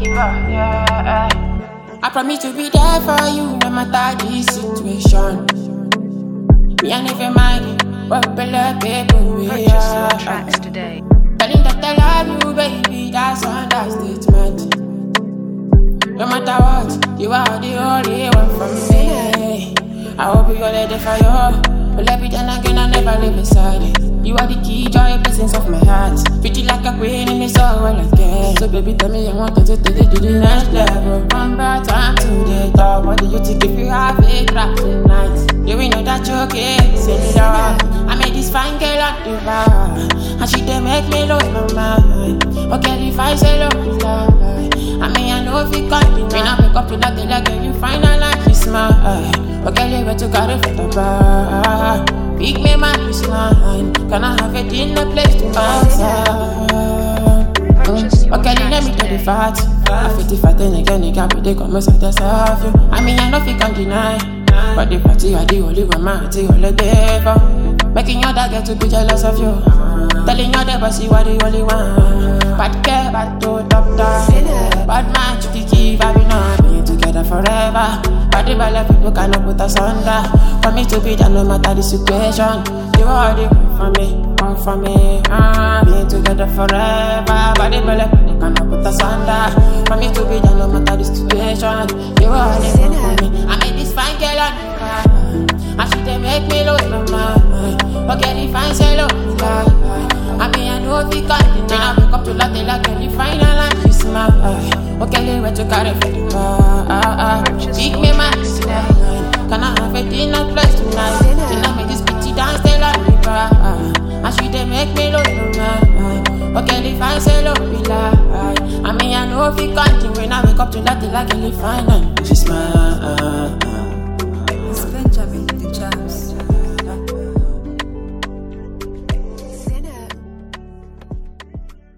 yeah. I promise to be there for you no matter the situation. Me I never mind what below people we Purchase your are. tracks today. Telling that I love you, baby, that's understatement. No matter what, you are the only one for me. I hope you got it for you. But every time again, I never live beside it. You are the key, joy, blessings of my heart. Treat you like a queen and it's all well again. So baby, tell me I want to take it to the next level. One more time to the top. What do you think if you have a crap tonight? You will know that you're okay. Say it all. I made this fine girl on the bar, and she dey make me lose my mind. Okay, if I say love is lie, I mean I know if it can't be. When I wake up to that day, like you finalize this smile. Okay, you went to carry for the bar. Pick me my mine. Can I have it in a place to answer? Okay, let me do the fat. I fit the fat and again, it can't be the commerce of the self. I mean I know if you can deny, but the party are the only one, my the only day for. Making your dad get to be jealous of you. Telling your neighbor see what the only one. Bad care, bad to top down. Bad man to the key, but we know being together forever. But the bad people cannot put us under. For me to be there no matter the situation. You are the one for me, one for me. Being together forever. But the bad people cannot put us under. For me to be there no matter the situation. You are the one for me. I made this fine girl on the car. And she dey make me lose my mind. Okay, if I say love is lie, I mean I know if you can't deny. I wake up to that day like you finalize this smile. Okay, where to carry for the bar. Pick me my tonight. Can I have it in a place tonight? Can I make this pretty dance stay like the bar? And she dey make me lose my mind. Okay, if I say love is lie, I mean I know if you can't. When I wake up to that day like you finalize this smile.